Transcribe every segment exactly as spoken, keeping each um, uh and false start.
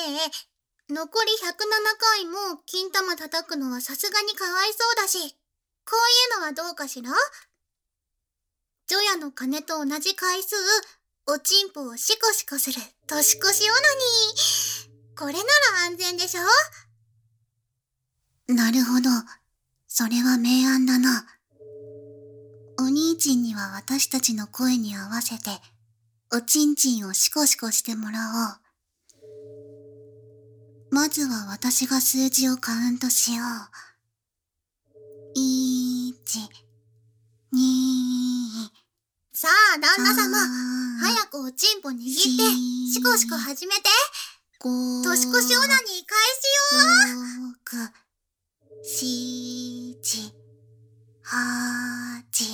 え、残りひゃくななかいも金玉叩くのはさすがにかわいそうだし、こういうのはどうかしら？除夜の鐘と同じ回数、おちんぽをシコシコする年越しオナニー。これなら安全でしょ？ なるほど。それは明暗だな。お兄ちんには私たちの声に合わせて、おちんちんをシコシコしてもらおう。まずは私が数字をカウントしよう。いち、に、 さあ、旦那様、早くおちんぽ握って、シコシコ始めて。 ご、 年越しオナニー開始よー。 ろく、しち、はち。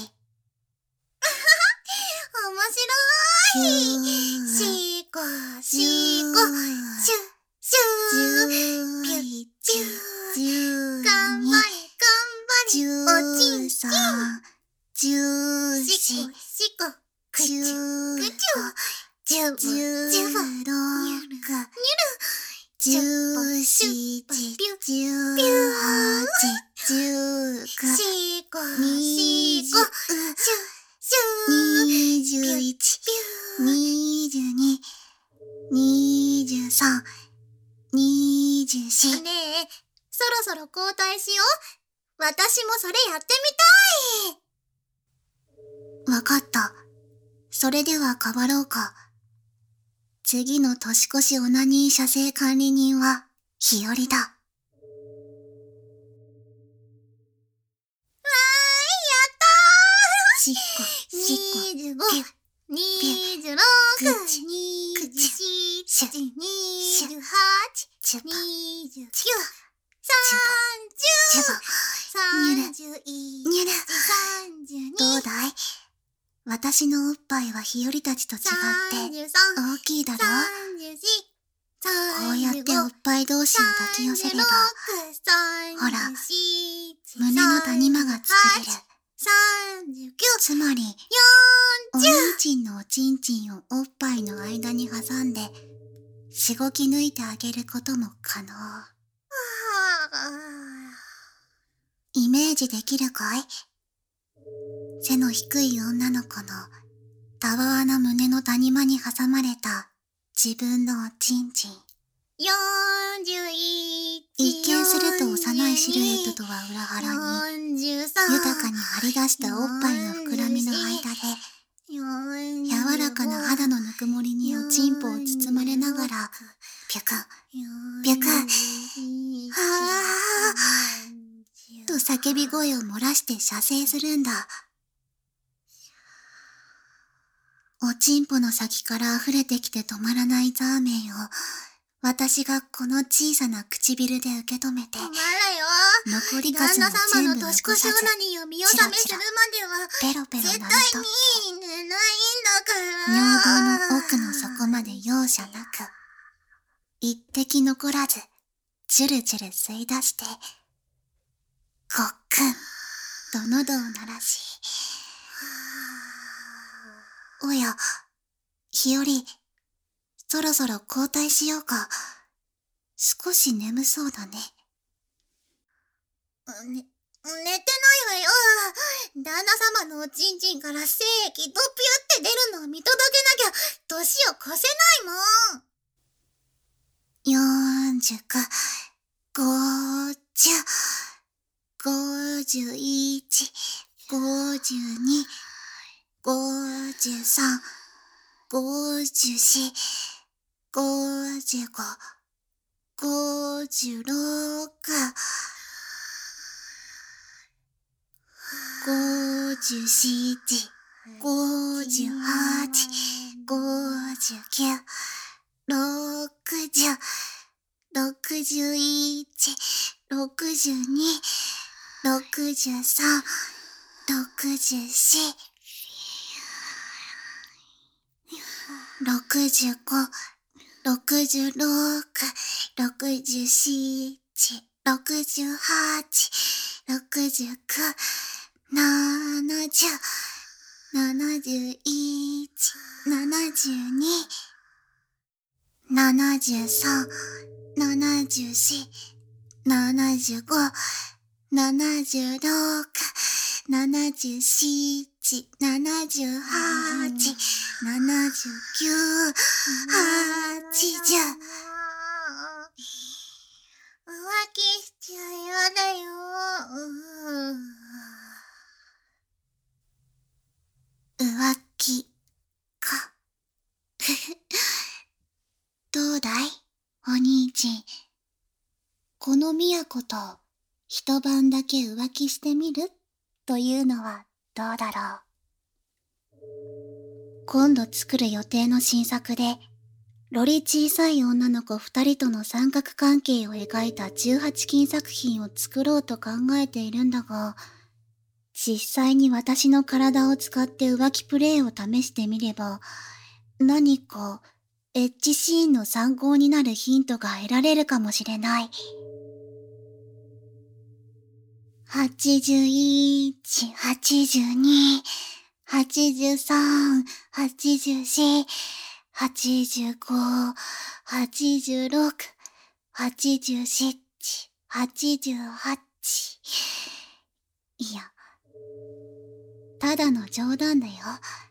面白い。シコシコ、シュッシュー、ピュッピュー。頑張れ頑張れ、おちんちん。 じゅうシコシコ、くちゅくちゅ、ジュブジュブ、 じゅうろく、じゅうしち、じゅうはち、じゅうく、 シコシコ、シュッシュー、 にじゅういち、にじゅうに、にじゅうさん、にじゅうよん。 ねえ、そろそろ交代しよう。私もそれやってみたい。 わかった。それでは変わろうか。次の年越しオナニー射精管理人は、日和だ。わーい、やったー。 しっこ、しっこ、 にじゅうご、にじゅうろく、にじゅうなな、にじゅうはち、にじゅうきゅう、さんじゅう、さんじゅういち、 にゅる、 さんじゅうに、 どうだい？私のおっぱいは日和たちと違って大きいだろ？ さんじゅうよん、 こうやっておっぱい同士を抱き寄せれば、ほら、胸の谷間が作れる。 さんじゅうきゅう、 つまり、およんじゅう、 兄ちんのおちんちんをおっぱいの間に挟んで、しごき抜いてあげることも可能。イメージできるかい？背の低い女の子のたわわな胸の谷間に挟まれた自分のおちんちん。 よんじゅういち、 一見すると幼いシルエットとは裏腹に、豊かに張り出したおっぱいの膨らみの間で、柔らかな肌のぬくもりにおちんぽを包まれながら、ぴゅく、ぴゅく、はぁーと叫び声を漏らして射精するんだ。おちんぽの先から溢れてきて止まらないザーメンを、私がこの小さな唇で受け止めて、残り数も全部残さず、 年越しオナニーを見納めするまでは、 ペロペロ舐め絶とって、 対に寝ないんだから。 尿道の奥の底まで容赦なく、一滴残らず、チュルチュル吸い出して、ごっくんと喉を鳴らし、おや、日和、そろそろ交代しようか。少し眠そうだね。 ね、寝てないわよ。旦那様のおちんちんから精液ドピュって出るのを見届けなきゃ、年を越せないもん。 よんじゅうく、ごじゅう、ごじゅういち、ごじゅうに、ごじゅうさん、ごじゅうよん、ごじゅうご、ごじゅうろく、ごじゅうなな、ごじゅうはち、ごじゅうきゅう、ろくじゅう、ろくじゅういち、ろくじゅうに、ろくじゅうさん、ろくじゅうよん、ろくじゅうご、ろくじゅうろく、ろくじゅうなな、ろくじゅうはち、ろくじゅうきゅう、ななじゅう、ななじゅういち、ななじゅうに、なななじゅうさん、ななじゅうよん、ななじゅうご、ななじゅうろく、ななじゅうなな、ななじゅうはち、ななじゅうきゅう、はちじゅう。 浮気しちゃやだよ。 浮気か。どうだいお兄ちん。この都と一晩だけ浮気してみるというのはどうだろう。今度作る予定の新作で、ロリ小さい女の子二人との三角関係を描いたじゅうはちきん作品を作ろうと考えているんだが、実際に私の体を使って浮気プレイを試してみれば、何かエッジシーンの参考になるヒントが得られるかもしれない。はちじゅういち、はちじゅうに、はちじゅうさん、はちじゅうよん、はちじゅうご、はちじゅうろく、はちじゅうなな、はちじゅうはち。いや、ただの冗談だよ。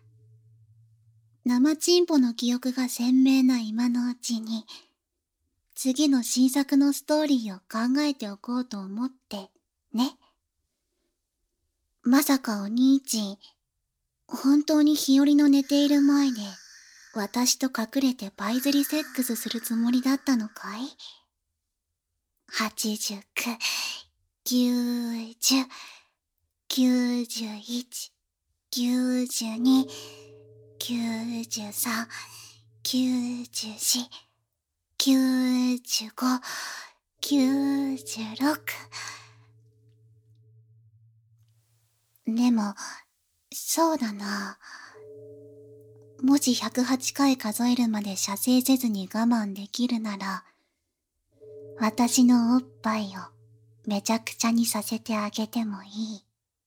生チンポの記憶が鮮明な今のうちに、次の新作のストーリーを考えておこうと思って、ね。まさかお兄ちん、本当に日和の寝ている前で、私と隠れてパイズリセックスするつもりだったのかい？ はちじゅうきゅう、きゅうじゅう、きゅうじゅういち、きゅうじゅうに、きゅうじゅうさん、きゅうじゅうよん、きゅうじゅうご、きゅうじゅうろく。でも、そうだな。もしひゃくはちかい数えるまで射精せずに我慢できるなら、私のおっぱいをめちゃくちゃにさせてあげてもいい。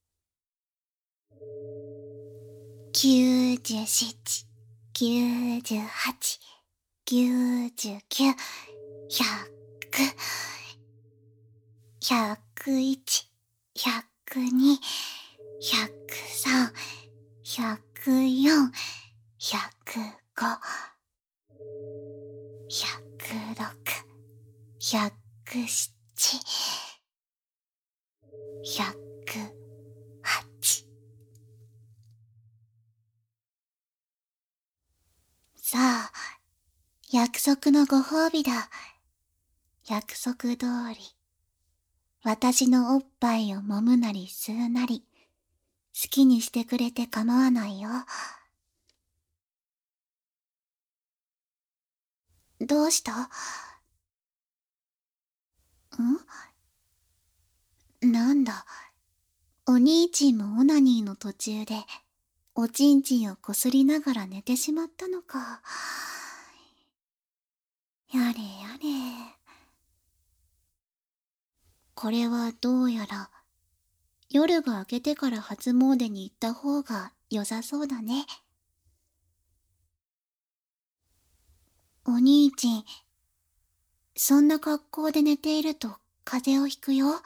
きゅうじゅうなな、きゅうじゅうはち、きゅうじゅうきゅう、ひゃく、ひゃくいち、ひゃくに、ひゃくさん、ひゃくよん、ひゃくご、ひゃくろく、ひゃくなな、ひゃくはち。さあ、約束のご褒美だ。約束通り、私のおっぱいを揉むなり吸うなり、好きにしてくれて構わないよ。どうした？ん？なんだ、お兄ちんもオナニーの途中で、おちんちんをこすりながら寝てしまったのか。やれやれ。これはどうやら、夜が明けてから初詣に行った方が良さそうだね。お兄ちん、そんな格好で寝ていると風邪をひくよ。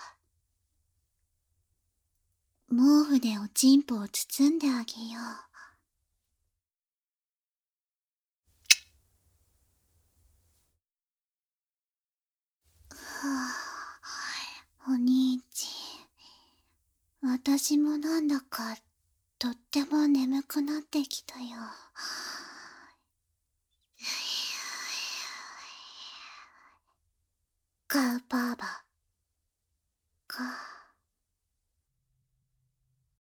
毛布でおちんぽを包んであげよう。はぁ、お兄ちん、私もなんだかとっても眠くなってきたよ。カウパーバか。